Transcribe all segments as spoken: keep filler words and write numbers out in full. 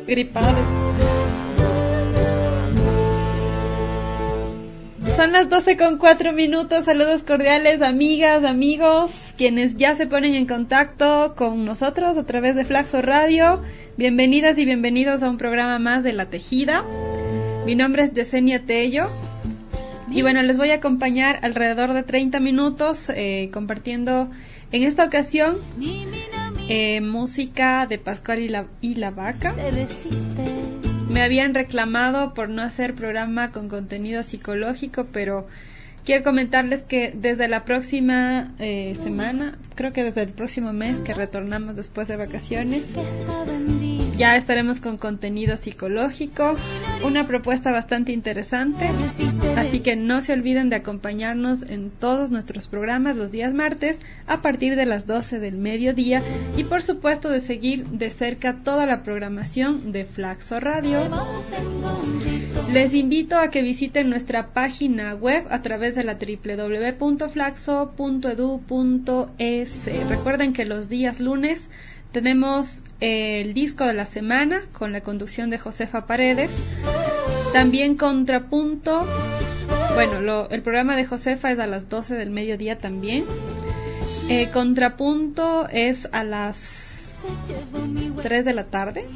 gripado. Son las doce con cuatro minutos. Saludos cordiales, amigas, amigos, quienes ya se ponen en contacto con nosotros a través de Flaxo Radio. Bienvenidas y bienvenidos a un programa más de La Tejida. Mi nombre es Yesenia Tello. Y bueno, les voy a acompañar alrededor de treinta minutos eh, compartiendo en esta ocasión eh, música de Pascual y la, y la Vaca. Me habían reclamado por no hacer programa con contenido psicológico, pero quiero comentarles que desde la próxima eh, semana, creo que desde el próximo mes que retornamos después de vacaciones, ya estaremos con contenido psicológico, una propuesta bastante interesante, así que no se olviden de acompañarnos en todos nuestros programas los días martes a partir de las doce del mediodía y por supuesto de seguir de cerca toda la programación de Flaxo Radio. Les invito a que visiten nuestra página web a través de la doble u doble u doble u punto flaxo punto edu punto es. Recuerden que los días lunes tenemos el disco de la semana con la conducción de Josefa Paredes. También Contrapunto. Bueno, lo, el programa de Josefa es a las doce del mediodía también. Eh, Contrapunto es a las tres de la tarde.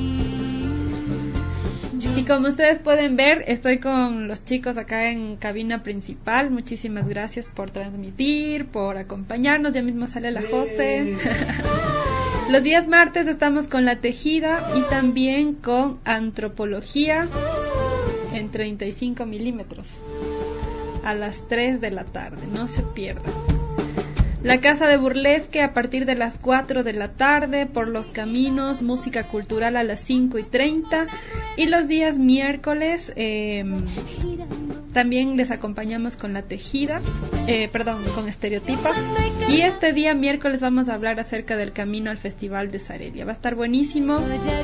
Y como ustedes pueden ver, estoy con los chicos acá en cabina principal. Muchísimas gracias por transmitir, por acompañarnos. Ya mismo sale la José. Los días martes estamos con La Tejida y también con Antropología en treinta y cinco milímetros a las tres de la tarde. No se pierdan. La Casa de Burlesque a partir de las cuatro de la tarde, Por los Caminos, música cultural a las cinco y treinta. Y los días miércoles eh, también les acompañamos con La Tejida, eh, perdón, con Estereotipas. Y este día miércoles vamos a hablar acerca del camino al Festival de Saredia. Va a estar buenísimo.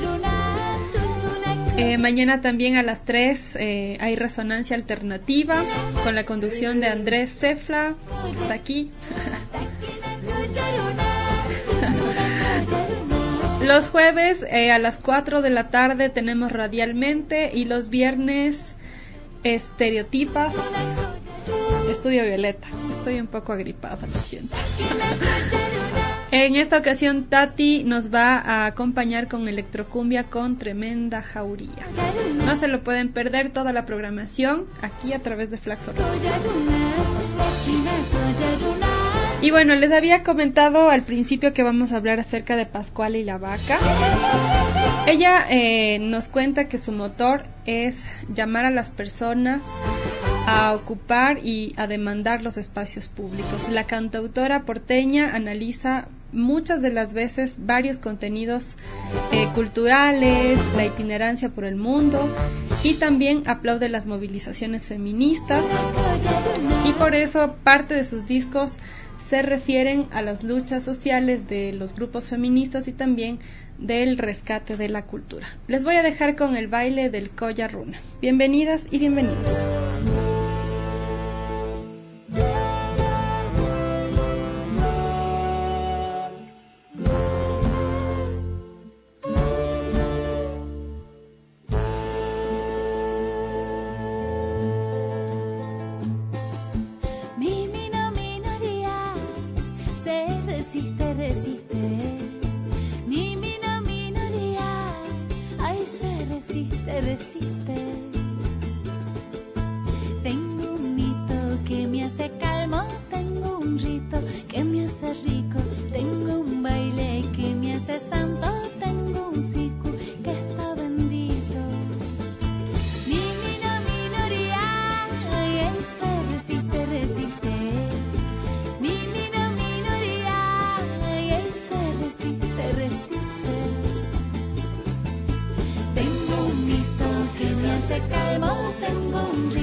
Eh, mañana también a las tres eh, hay Resonancia Alternativa con la conducción de Andrés Cefla, que está aquí. Los jueves eh, a las cuatro de la tarde tenemos Radialmente y los viernes Estereotipas, Estudio Violeta. Estoy un poco agripada, lo siento. En esta ocasión Tati nos va a acompañar con Electrocumbia con Tremenda Jauría. No se lo pueden perder, toda la programación aquí a través de Flaxo Radio. Y bueno, les había comentado al principio que vamos a hablar acerca de Pascual y la Vaca. Ella eh, nos cuenta que su motor es llamar a las personas a ocupar y a demandar los espacios públicos. La cantautora porteña analiza muchas de las veces varios contenidos eh, culturales, la itinerancia por el mundo y también aplaude las movilizaciones feministas y por eso parte de sus discos se refieren a las luchas sociales de los grupos feministas y también del rescate de la cultura. Les voy a dejar con el baile del Colla Runa. Bienvenidas y bienvenidos.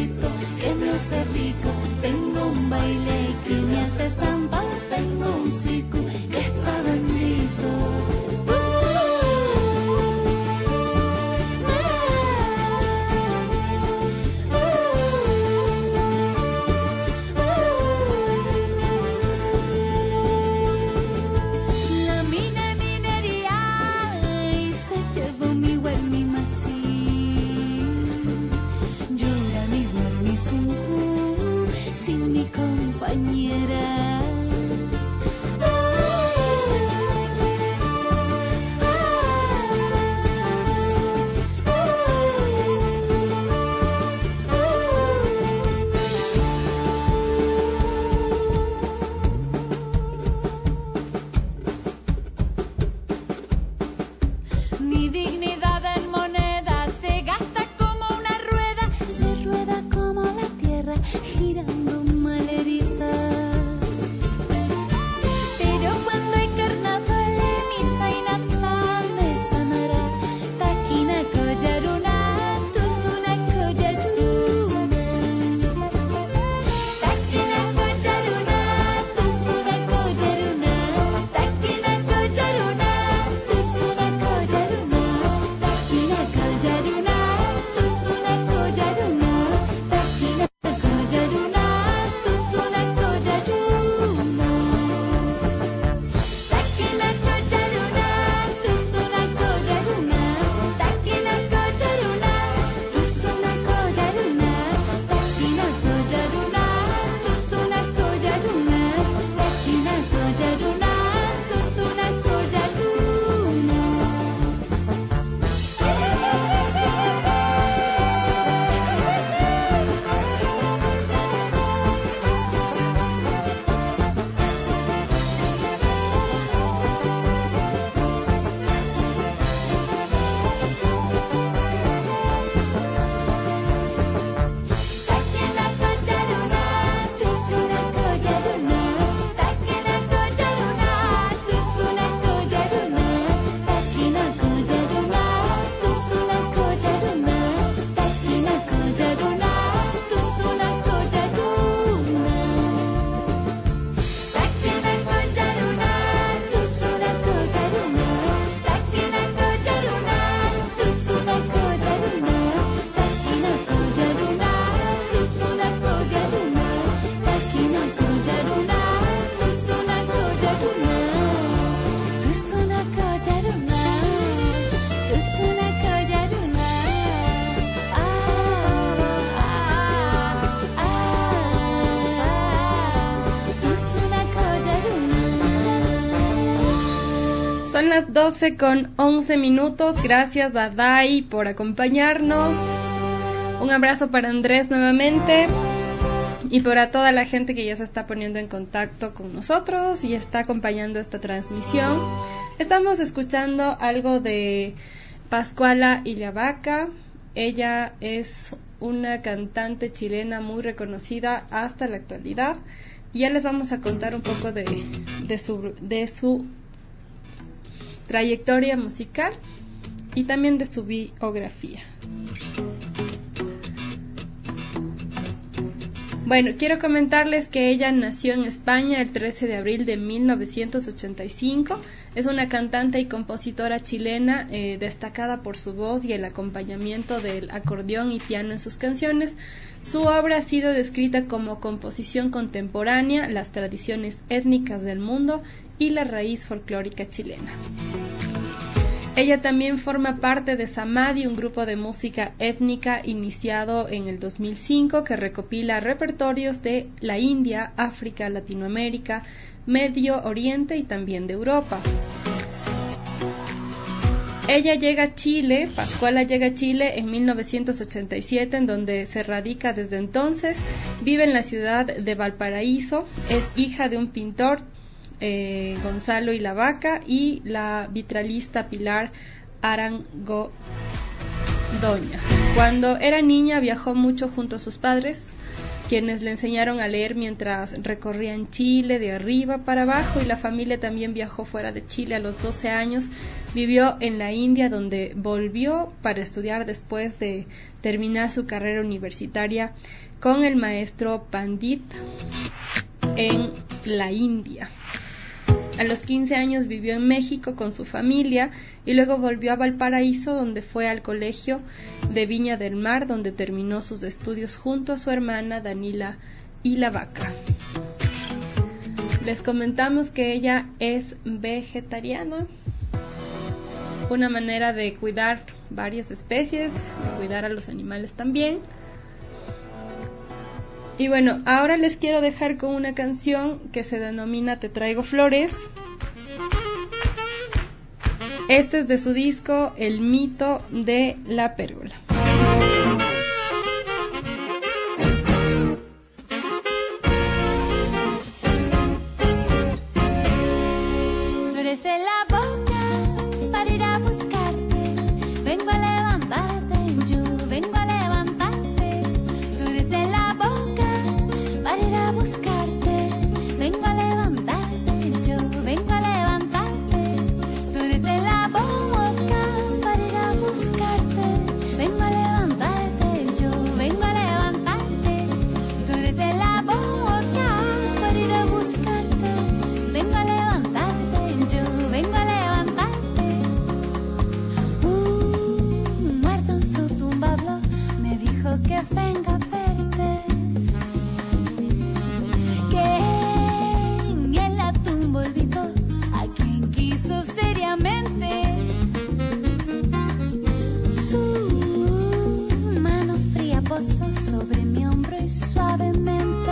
Tengo un baile que me hace samba, tengo un sí. Son las doce con once minutos. Gracias a Dai por acompañarnos. Un abrazo para Andrés nuevamente. Y para toda la gente que ya se está poniendo en contacto con nosotros y está acompañando esta transmisión. Estamos escuchando algo de Pascuala Illavaca. Ella es una cantante chilena muy reconocida hasta la actualidad. Y ya les vamos a contar un poco de, de, su, de su trayectoria musical y también de su biografía. Bueno, quiero comentarles que ella nació en España el trece de abril de mil novecientos ochenta y cinco. Es una cantante y compositora chilena eh, destacada por su voz y el acompañamiento del acordeón y piano en sus canciones. Su obra ha sido descrita como composición contemporánea, las tradiciones étnicas del mundo y la raíz folclórica chilena. Ella también forma parte de Samadhi, un grupo de música étnica iniciado en el dos mil cinco que recopila repertorios de la India, África, Latinoamérica, Medio Oriente y también de Europa. Ella llega a Chile, Pascuala llega a Chile en mil novecientos ochenta y siete, en donde se radica desde entonces. Vive en la ciudad de Valparaíso, es hija de un pintor, Eh, Gonzalo Illavaca, y la vitralista Pilar Arangodoña. Cuando era niña viajó mucho junto a sus padres, quienes le enseñaron a leer mientras recorrían Chile de arriba para abajo, y la familia también viajó fuera de Chile a los doce años. Vivió en la India, donde volvió para estudiar después de terminar su carrera universitaria con el maestro Pandit en la India. A los quince años vivió en México con su familia y luego volvió a Valparaíso, donde fue al colegio de Viña del Mar, donde terminó sus estudios junto a su hermana Danila Illavaca. Les comentamos que ella es vegetariana, una manera de cuidar varias especies, de cuidar a los animales también. Y bueno, ahora les quiero dejar con una canción que se denomina Te Traigo Flores. Este es de su disco El Mito de la Pérgola. Flores en la boca para ir a buscarte. Vengo a levantarte, yo vengo a levantarte. Flores en la boca para ir a buscarte, vengo a levantarte, yo vengo a levantarte. Flores en la boca para ir a buscarte, vengo a levantarte, yo vengo a levantarte. Flores en la boca para ir a buscarte, vengo a levantarte, yo vengo a levantarte. Un muerto en su tumba habló, me dijo que venga a verte. Seriamente su mano fría posó sobre mi hombro y suavemente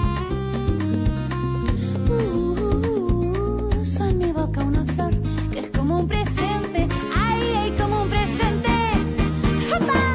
puso en mi boca una flor que es como un presente, ay, ay, como un presente. ¡Opa!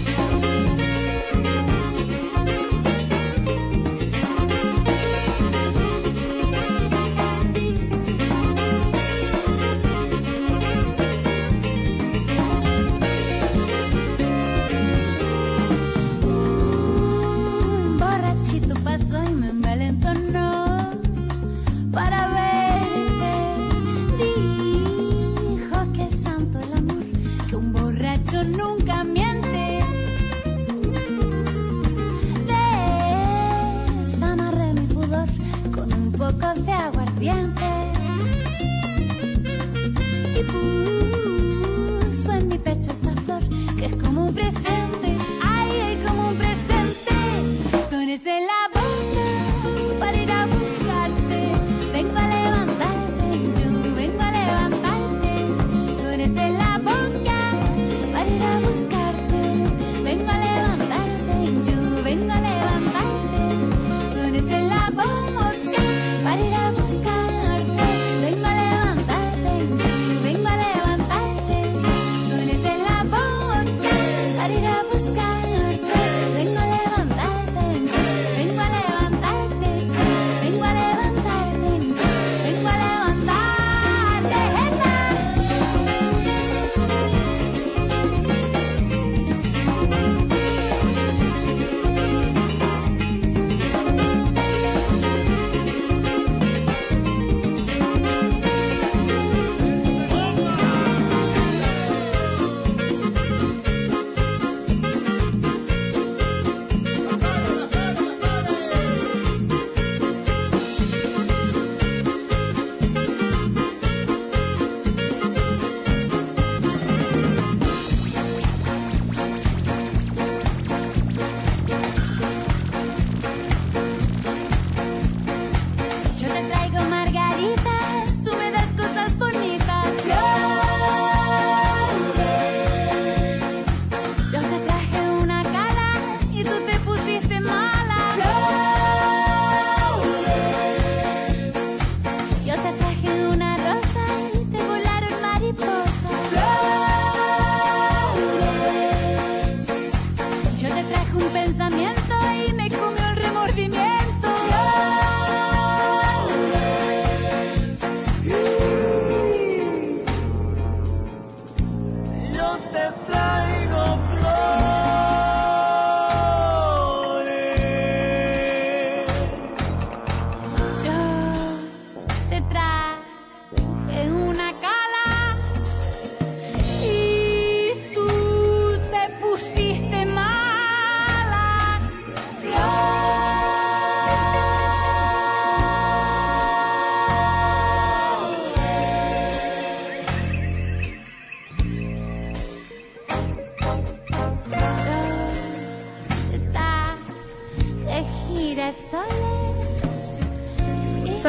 Para verte, dijo que es santo el amor, que un borracho nunca miente. Desamarré mi pudor con un poco de aguardiente y puso en mi pecho esta flor que es como un presente, ay, ay, como un presente. Flores en la boca para ir a buscarte, vengo a levantarte, yo vengo a levantarte. Flores en la boca para ir a buscarte, vengo a levantarte, yo vengo a levantarte. Flores en la boca para ir a buscarte, vengo a levantarte, yo vengo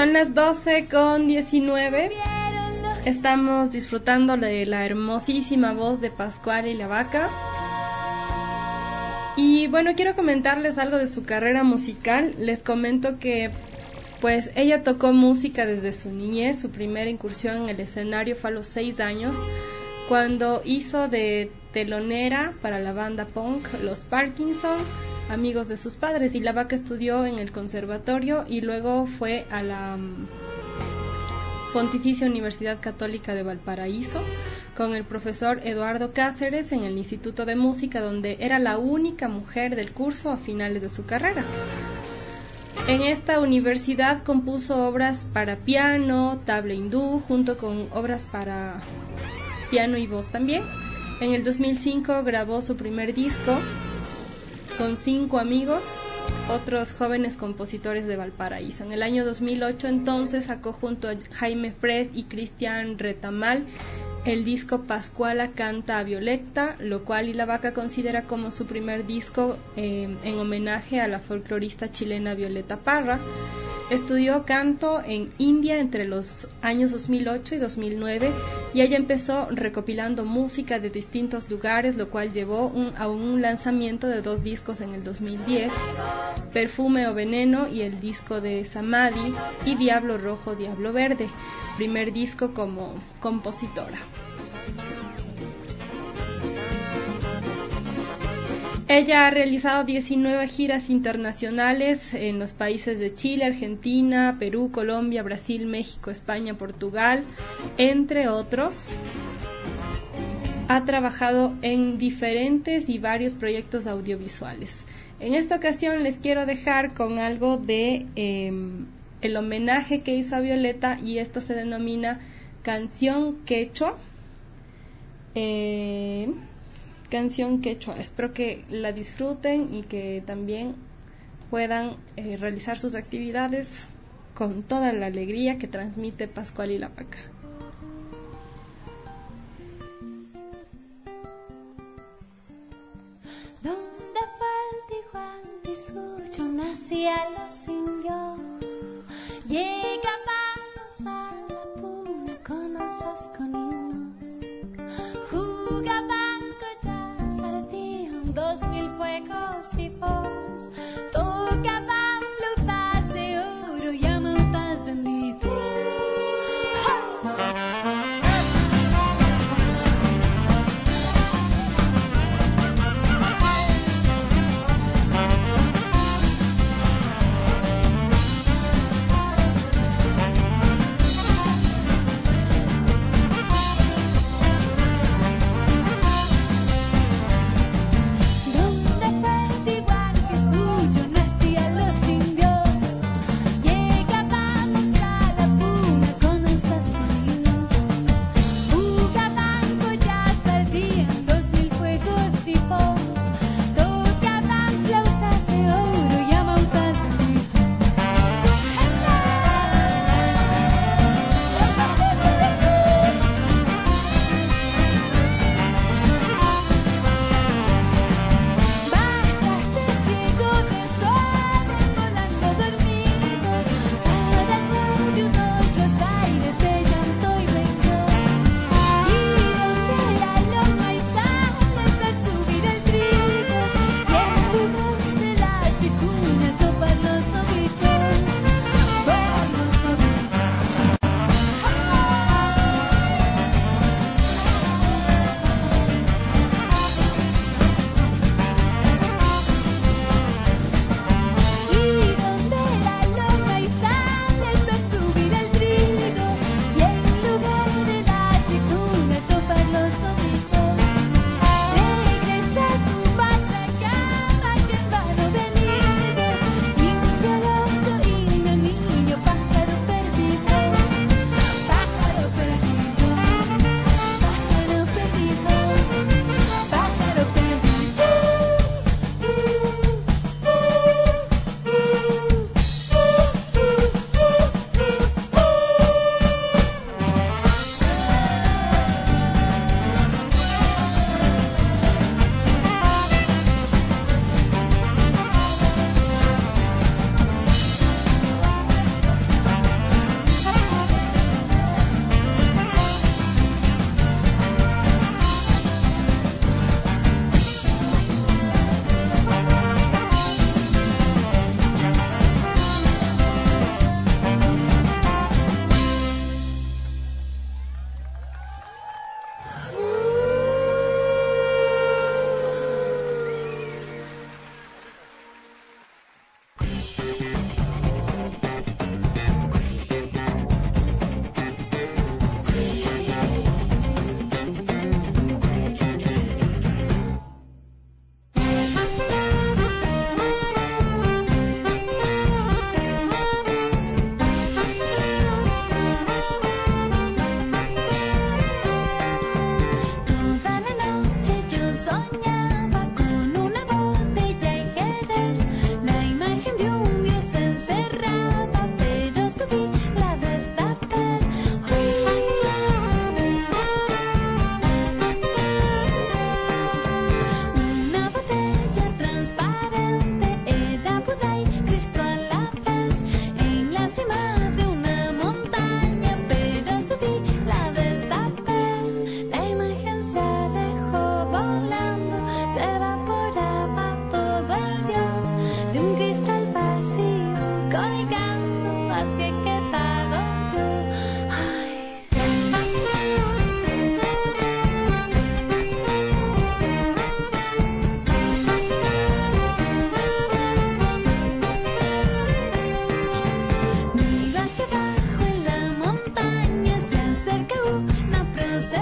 Son las doce con diecinueve. Estamos disfrutando de la hermosísima voz de Pascual y la Vaca. Y bueno, quiero comentarles algo de su carrera musical. Les comento que pues ella tocó música desde su niñez. Su primera incursión en el escenario fue a los seis años, cuando hizo de telonera para la banda punk Los Parkinson, amigos de sus padres. Y la Vaca estudió en el conservatorio y luego fue a la um, Pontificia Universidad Católica de Valparaíso con el profesor Eduardo Cáceres en el Instituto de Música, donde era la única mujer del curso a finales de su carrera. En esta universidad compuso obras para piano, tabla hindú, junto con obras para piano y voz también. En el dos mil cinco grabó su primer disco con cinco amigos, otros jóvenes compositores de Valparaíso. En el año dos mil ocho entonces sacó junto a Jaime Fres y Cristian Retamal el disco Pascuala canta a Violeta, lo cual y la Vaca considera como su primer disco eh, en homenaje a la folclorista chilena Violeta Parra. Estudió canto en India entre los años dos mil ocho y dos mil nueve y ella empezó recopilando música de distintos lugares, lo cual llevó un, a un lanzamiento de dos discos en el dos mil diez, Perfume o Veneno y el disco de Samadhi, y Diablo Rojo, Diablo Verde, primer disco como compositora. Ella ha realizado diecinueve giras internacionales en los países de Chile, Argentina, Perú, Colombia, Brasil, México, España, Portugal, entre otros. Ha trabajado en diferentes y varios proyectos audiovisuales. En esta ocasión les quiero dejar con algo de eh, el homenaje que hizo a Violeta, y esto se denomina Canción Quechua. Eh... Canción Quechua. Espero que la disfruten y que también puedan eh, realizar sus actividades con toda la alegría que transmite Pascual y la Vaca. ¿Dónde fue el Tijuán Tisucho? Nacía los indios, llegaban a la puna con asas, con himnos, jugaban dos mil fuegos vivos, tocaban flautas de oro y amantas benditas. ¿Dónde fue el Tijuán que suyo?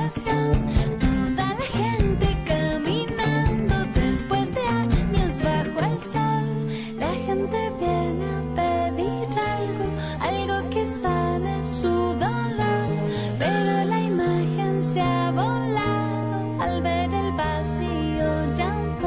presión. Toda la gente caminando después de años bajo el sol. La gente viene a pedir algo, algo que sane su dolor, pero la imagen se ha volado al ver el vacío llanto.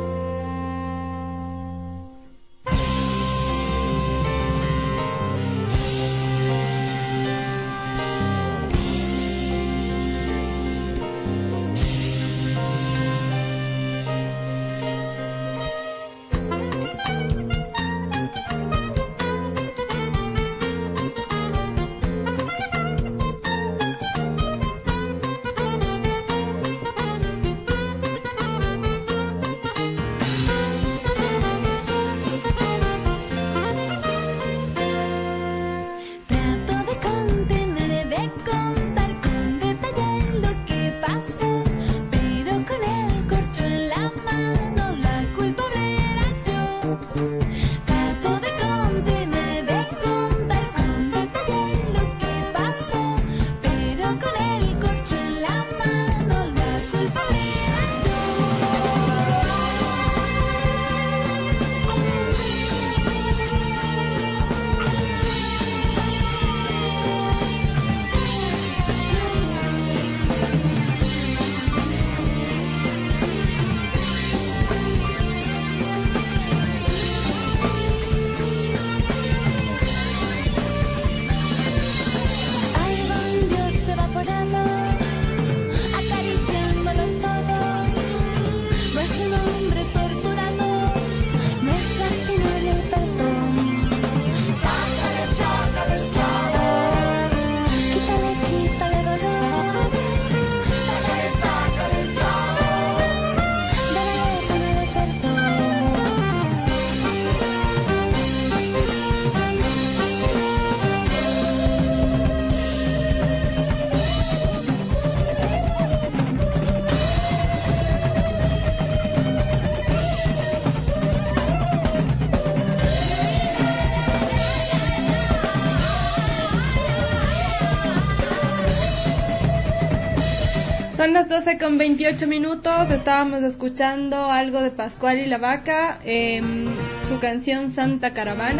Son las doce con veintiocho minutos, estábamos escuchando algo de Pascual y la Vaca, eh, su canción Santa Caravana.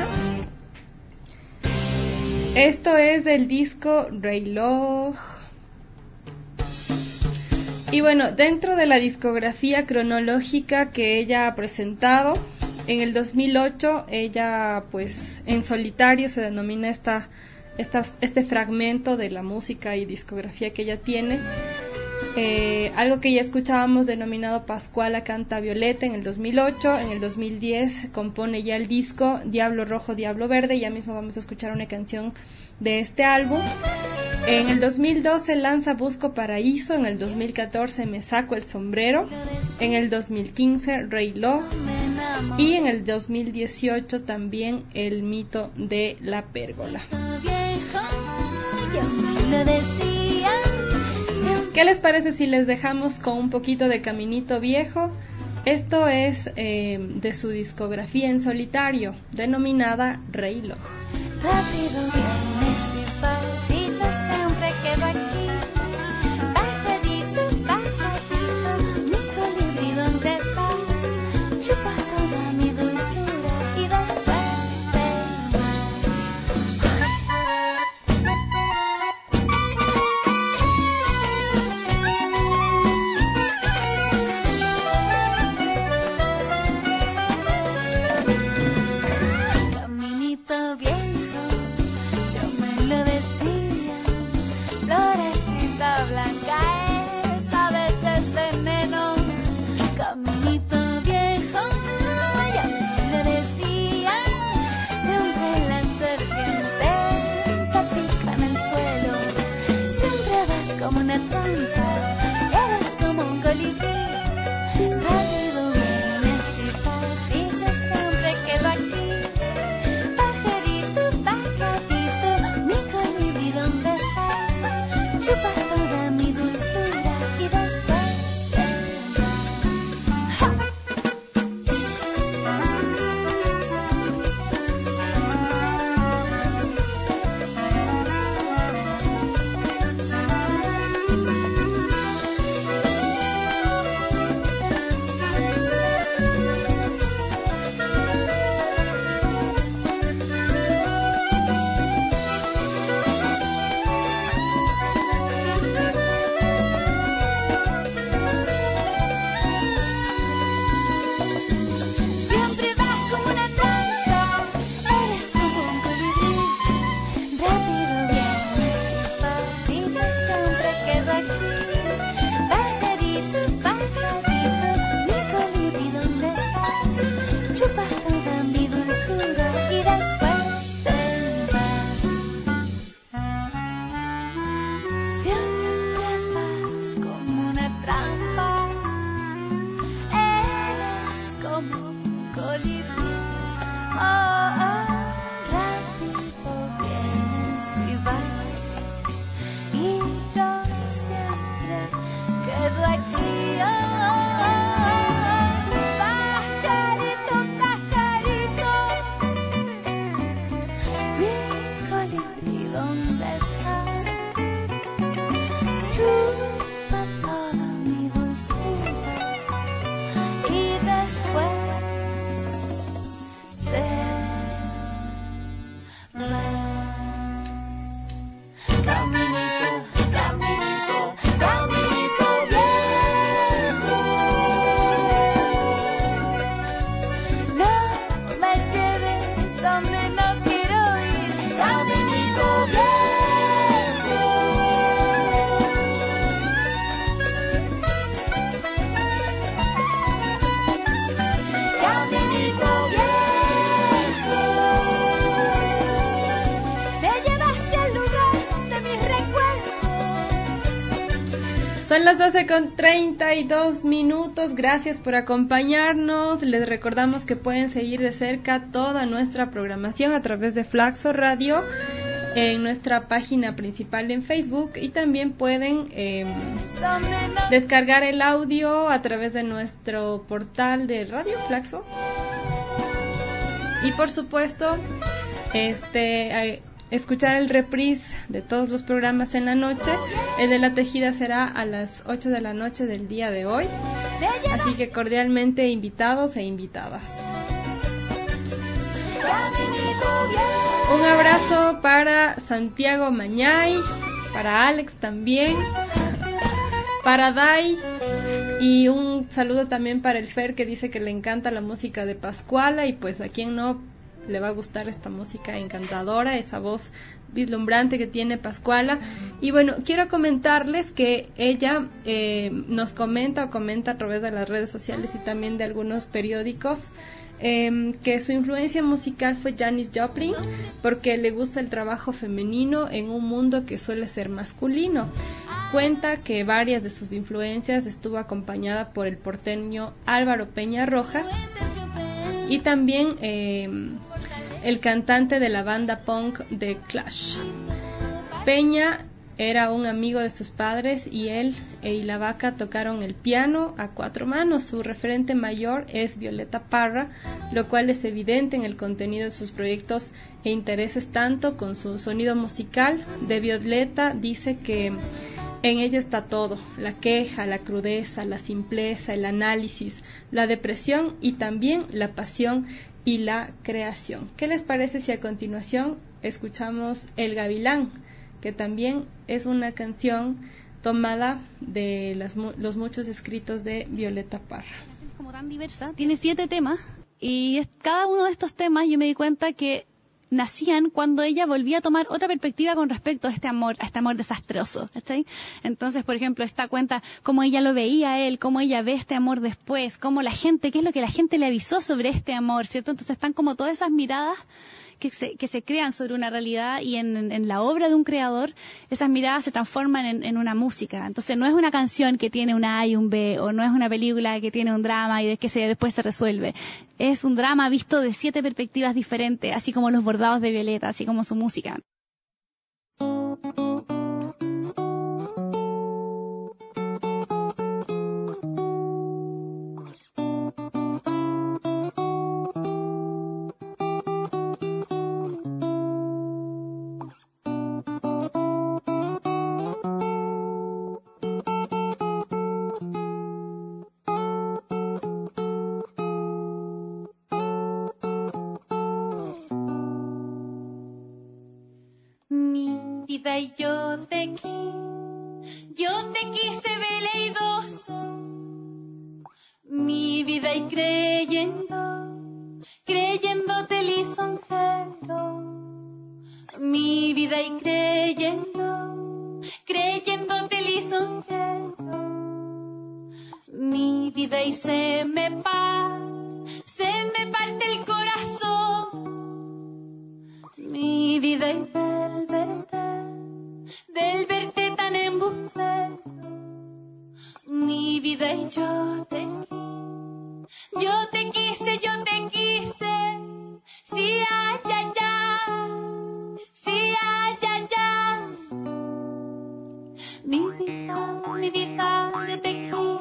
Esto es del disco Reloj. Y bueno, dentro de la discografía cronológica que ella ha presentado, en el dos mil ocho ella pues en solitario se denomina esta, esta, este fragmento de la música y discografía que ella tiene. Eh, algo que ya escuchábamos denominado Pascuala Canta Violeta en el dos mil ocho, en el dos mil diez compone ya el disco Diablo Rojo, Diablo Verde, ya mismo vamos a escuchar una canción de este álbum. En el dos mil doce lanza Busco Paraíso, en el dos mil catorce Me Saco el Sombrero, en el dos mil quince Reloj y en el dos mil dieciocho también El Mito de la Pérgola. ¿Qué les parece si les dejamos con un poquito de Caminito Viejo? Esto es eh, de su discografía en solitario, denominada Reloj. Rápido vienes y vas y yo siempre quedo aquí. Pajarito, pajarito, mi colibrí, ¿dónde estás? Chupa toda mi dulzura y después te Caminito viejo, yo me lo decía, florecita blanca es a veces veneno. Caminito viejo, yo me lo decía, siempre la serpiente te pica en el suelo, siempre vas como una tonta, eres como un colibrí. Rápido vienes y vas y yo siempre quedo aquí. Pajarito, pajarito, mi colibrí, ¿dónde estás? Chupa toda mi dulzura y después te vas. ¡Ja! frío. Pajarito, pajarito, mi colibrí, ¿dónde estás? Chupa toda mi dulzura y después te vas. Caminito, caminito, caminito viejo, no me lleves donde no quiero ir. Caminito viejo, caminito viejo, me llevaste al lugar de mis recuerdos. Son las doce con treinta y dos minutos. Gracias por acompañarnos. Les recordamos que pueden seguir de cerca toda nuestra programación a través de Flaxo Radio en nuestra página principal en Facebook, y también pueden eh, Donde no descargar el audio a través de nuestro portal de Radio Flaxo. Y por supuesto, este eh, escuchar el reprise de todos los programas en la noche. El de La Tejida será a las ocho de la noche del día de hoy. Así que cordialmente invitados e invitadas. caminito viejo. Un abrazo para Santiago Mañay, para Alex también, para Dai, y un saludo también para el Fer, que dice que le encanta la música de Pascuala, y pues a quien no le va a gustar esta música encantadora, esa voz vislumbrante que tiene Pascuala. Y bueno, quiero comentarles que ella eh, nos comenta o comenta a través de las redes sociales y también de algunos periódicos eh, que su influencia musical fue Janis Joplin, porque le gusta el trabajo femenino en un mundo que suele ser masculino. Cuenta que varias de sus influencias estuvo acompañada por el porteño Álvaro Peña Rojas y también eh, el cantante de la banda punk The Clash. Peña era un amigo de sus padres y él y la vaca tocaron el piano a cuatro manos. Su referente mayor es Violeta Parra, lo cual es evidente en el contenido de sus proyectos e intereses, tanto con su sonido musical. De Violeta dice que en ella está todo: la queja, la crudeza, la simpleza, el análisis, la depresión y también la pasión y la creación. ¿Qué les parece si a continuación escuchamos El Gavilán, que también es una canción tomada de las, los muchos escritos de Violeta Parra? Es como tan diversa, tiene siete temas, y es, cada uno de estos temas yo me di cuenta que nacían cuando ella volvía a tomar otra perspectiva con respecto a este amor, a este amor desastroso, ¿cachai? Entonces, por ejemplo, esta cuenta cómo ella lo veía a él, cómo ella ve este amor después, cómo la gente, qué es lo que la gente le avisó sobre este amor, ¿cierto? Entonces están como todas esas miradas que se, que se crean sobre una realidad, y en, en la obra de un creador esas miradas se transforman en, en una música. Entonces no es una canción que tiene una A y un B, o no es una película que tiene un drama y de que se, después se resuelve. Es un drama visto de siete perspectivas diferentes, así como los bordados de Violeta, así como su música. Y yo te quise, yo te quise veleidoso, mi vida, y creyendo, creyéndote lisonjero, mi vida, y creyendo, creyéndote lisonjero, mi vida, y se me parte, se me parte el corazón, mi vida, y del verte, del verte tan embustero, mi vida, y yo te quise, yo te quise, yo te quise, sí, ay, ay, ay, sí, ay, ay, ay, mi vida, mi vida, yo te quise.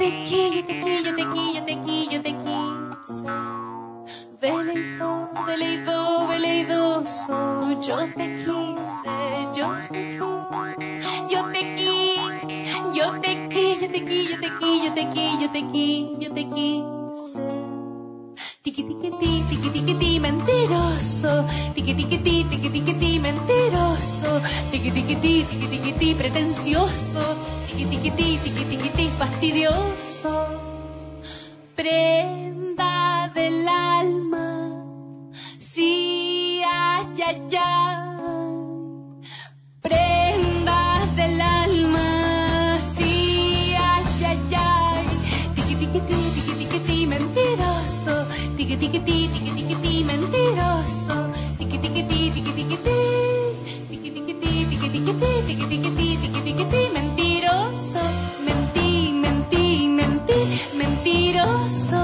te qui, yo te qui, yo te qui, yo te qui, yo te quis. Veleido, veleido, veleidoso, yo te quise, yo te qui, yo te qui, yo te qui, yo te qui, yo te qui, yo te qui, yo te qui, yo te quise. Tiki tiki ti, tiki tiki ti, mentiroso. Tiki tiki ti, tiki tiki ti, mentiroso. Tiki tiki ti, tiki tiki ti, pretencioso. Tiki tiki ti, tiki tiki ti, fastidioso. Prenda del alma, sí, ay, ay, ay. Prenda del alma, sí, ay, ay, ay. Tiki tiki ti, tiki tiki ti, mentiroso. Tiki tiki ti, tiki tiki ti, mentiroso. Tiki tiki ti, tiki tiki ti. Tiki tiki ti, tiki tiki ti, tiki tiki ti, tiki tiki ti, mentiroso. Mentí, mentí, mentí, mentiroso.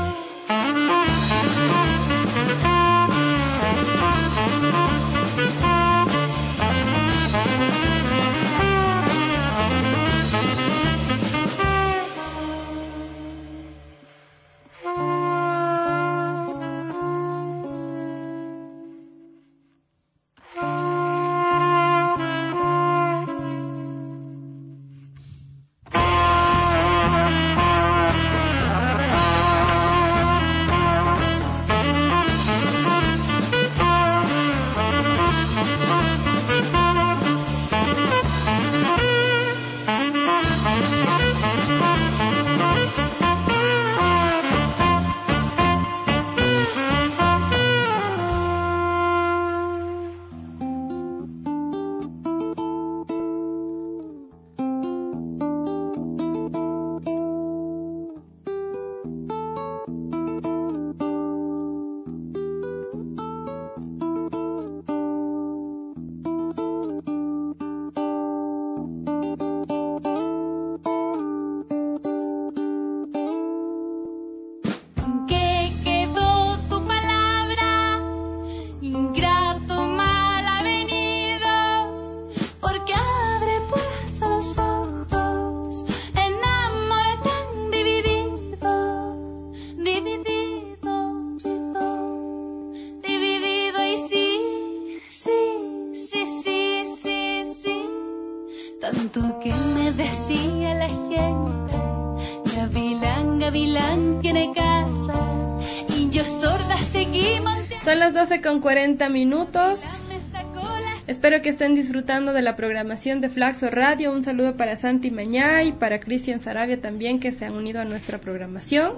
Tanto que me decía la gente, gavilán, gavilán tiene cara, y yo sorda seguí monteando. Son las doce con cuarenta minutos. Espero que estén disfrutando de la programación de Flaxo Radio. Un saludo para Santi Mañá y para Cristian Sarabia también, que se han unido a nuestra programación.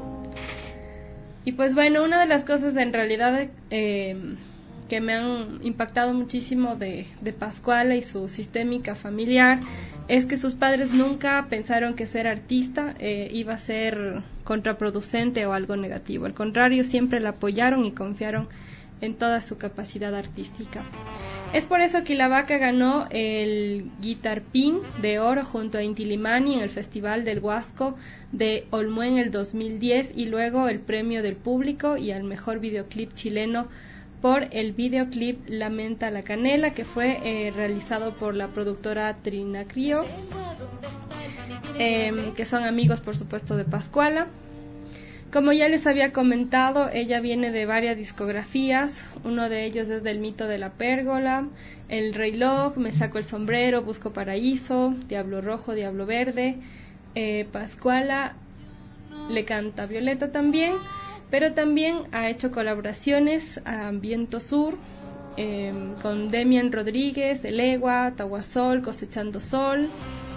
Y pues bueno, una de las cosas en realidad eh, que me han impactado muchísimo de, de Pascuala y su sistémica familiar es que sus padres nunca pensaron que ser artista eh, iba a ser contraproducente o algo negativo. Al contrario, siempre la apoyaron y confiaron en toda su capacidad artística. Es por eso que La Vaca ganó el Guitar Pin de oro junto a Inti Illimani en el Festival del Huasco de Olmué en el dos mil diez, y luego el premio del público y al mejor videoclip chileno por el videoclip Lamenta la Canela, que fue eh, realizado por la productora Trina Crio, eh, que son amigos por supuesto de Pascuala. Como ya les había comentado, ella viene de varias discografías. Uno de ellos es del Mito de la Pérgola, El Reloj, Me Saco el Sombrero, Busco Paraíso, Diablo Rojo, Diablo Verde. eh, Pascuala le canta Violeta también, pero también ha hecho colaboraciones a Viento Sur, eh, con Demian Rodríguez, El Egua, Tahuasol, Cosechando Sol,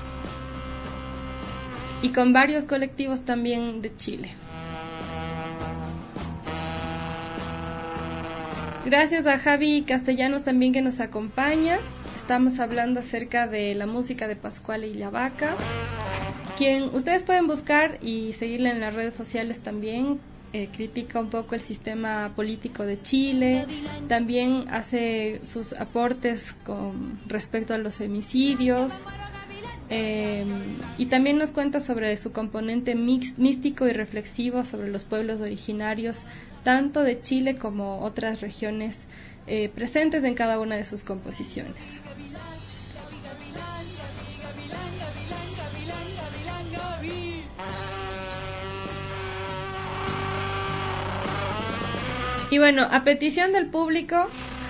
y con varios colectivos también de Chile. Gracias a Javi Castellanos también, que nos acompaña. Estamos hablando acerca de la música de Pascuala y La Vaca, quien ustedes pueden buscar y seguirle en las redes sociales también. Eh, critica un poco el sistema político de Chile, también hace sus aportes con respecto a los femicidios, eh, y también nos cuenta sobre su componente mix, místico y reflexivo sobre los pueblos originarios, tanto de Chile como otras regiones eh, presentes en cada una de sus composiciones. Y bueno, a petición del público,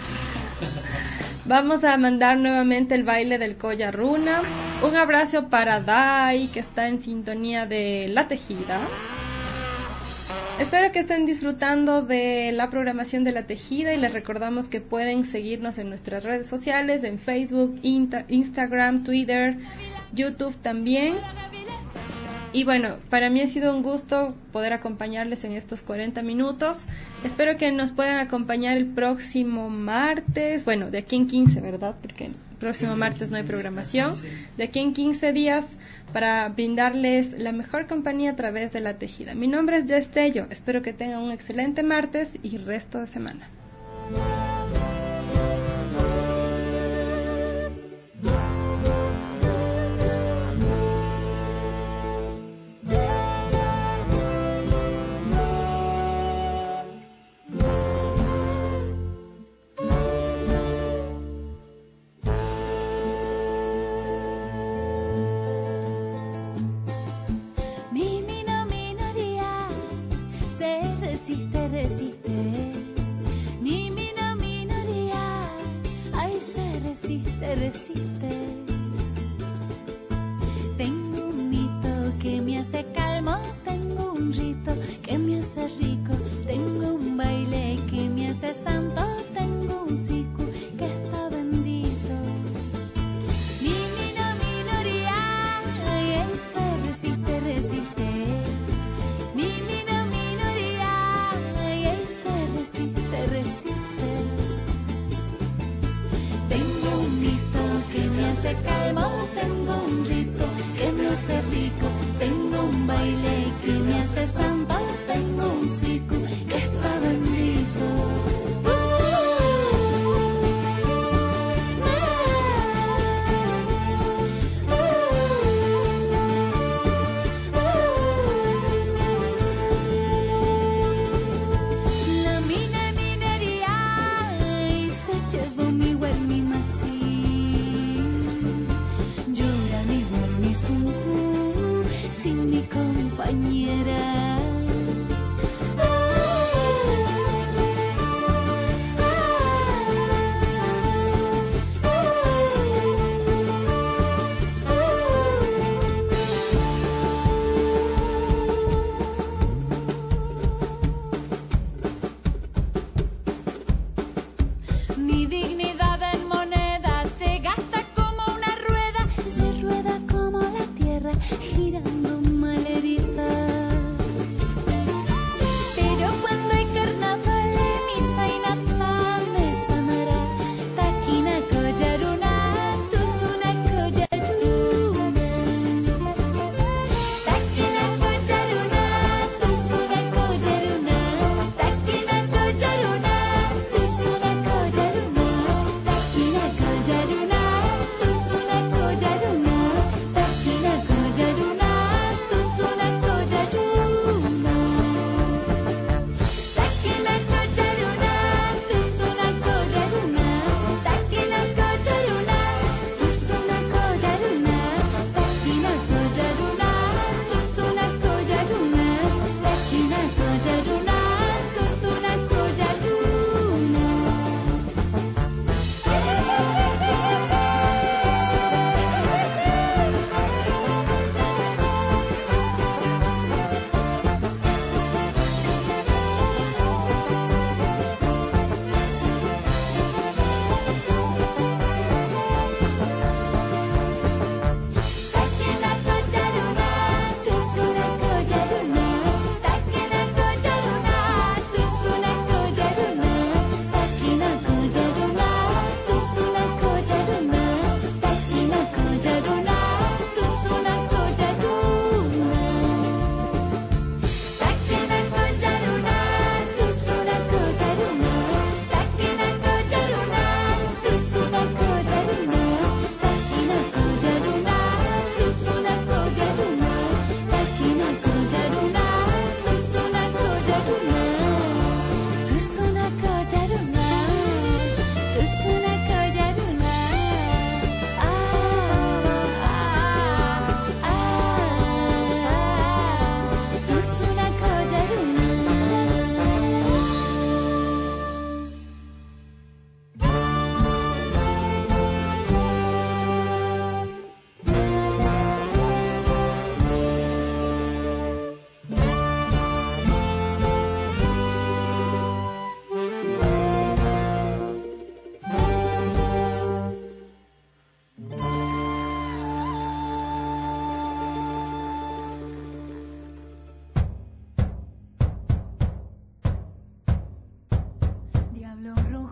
vamos a mandar nuevamente el baile del Colla Runa. Un abrazo para Dai, que está en sintonía de La Tejida. Espero que estén disfrutando de la programación de La Tejida y les recordamos que pueden seguirnos en nuestras redes sociales, en Facebook, Insta- Instagram, Twitter, YouTube también. Y bueno, para mí ha sido un gusto poder acompañarles en estos cuarenta minutos. Espero que nos puedan acompañar el próximo martes, bueno, de aquí en quince, ¿verdad? Porque el próximo martes no hay programación. De aquí en quince días para brindarles la mejor compañía a través de La Tejida. Mi nombre es Jess Tello. Espero que tengan un excelente martes y resto de semana. Tengo un mito que me hace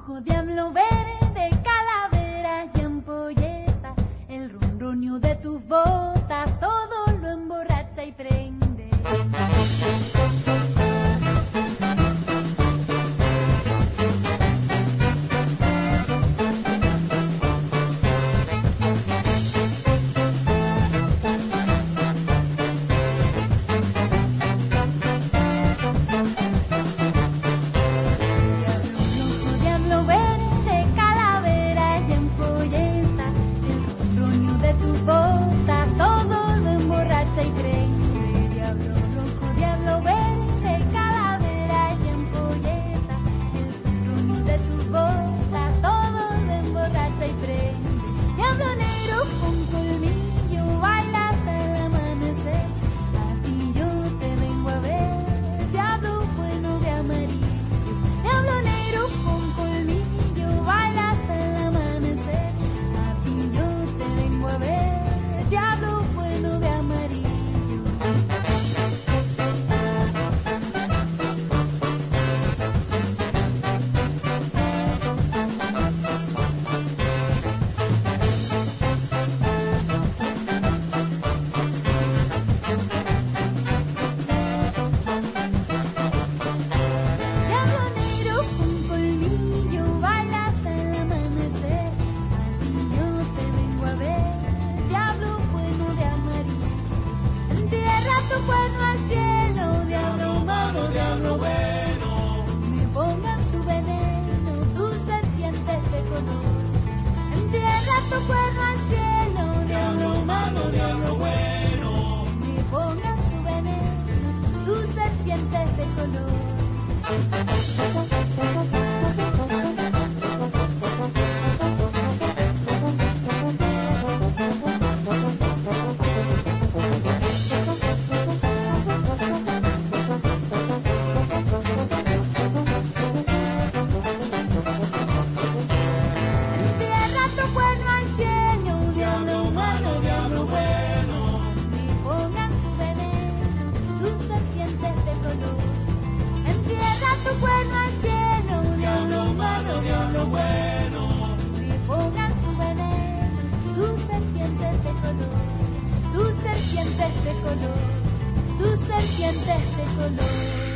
rojo, diablo verde, calavera y ampolleta, el ronronio de tus botas, todo lo emborracha y prende. Tus serpientes de color, tus serpientes de color.